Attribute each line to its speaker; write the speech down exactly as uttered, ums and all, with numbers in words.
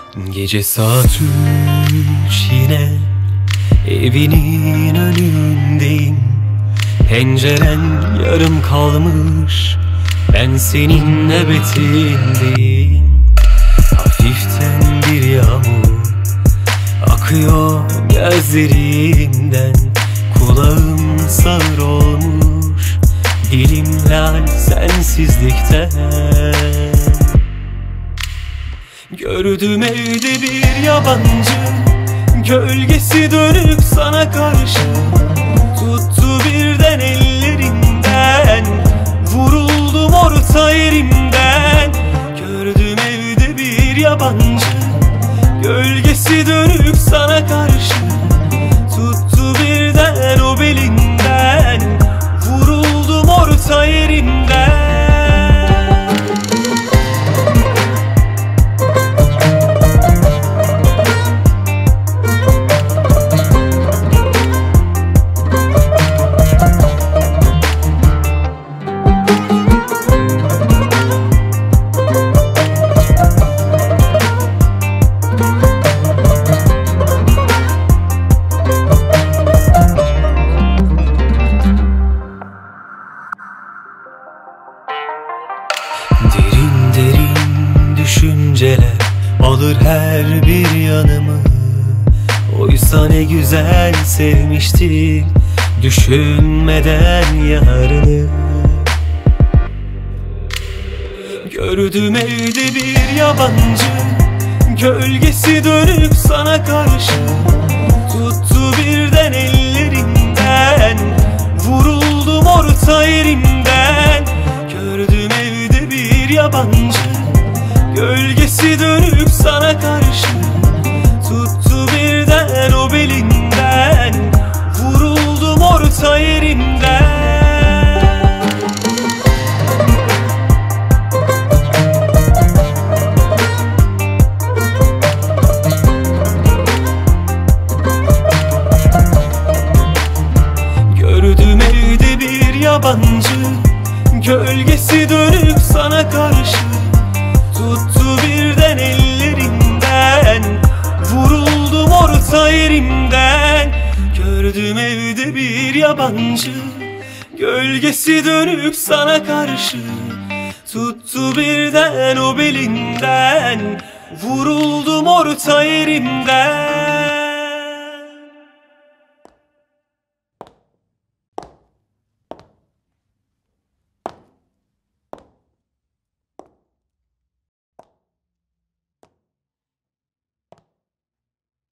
Speaker 1: Gece saat üç yine evinin önündeyim. Penceren yarım kalmış, ben senin nöbetindeyim. Hafiften bir yağmur akıyor gözlerimden. Kulağım sağır olmuş, dilim lal sensizlikten. Gördüm evde bir yabancı, gölgesi dönük sana karşı. Tuttu birden ellerinden, vuruldum orta yerimden. Gördüm evde bir yabancı, gölgesi dönük sana karşı. Tuttu birden o belinden, vuruldum orta yerimden. Derin derin düşünceler alır her bir yanımı. Oysa ne güzel sevmiştik, düşünmeden yarını. Gördüm evde bir yabancı, gölgesi dönük sana karşı. Tuttu birden ellerinden, vuruldum orta yerimden. Gördüm evde bir yabancı, gölgesi dönük sana karşı. Tuttu birden o belinden, vuruldum orta yerimden. Gördüm evde bir yabancı, gölgesi dönük sana karşı. Tuttu birden ellerinden, vuruldum orta yerimden. Gördüm evde bir yabancı, gölgesi dönük sana karşı. Tuttu birden o belinden, vuruldum orta yerimden.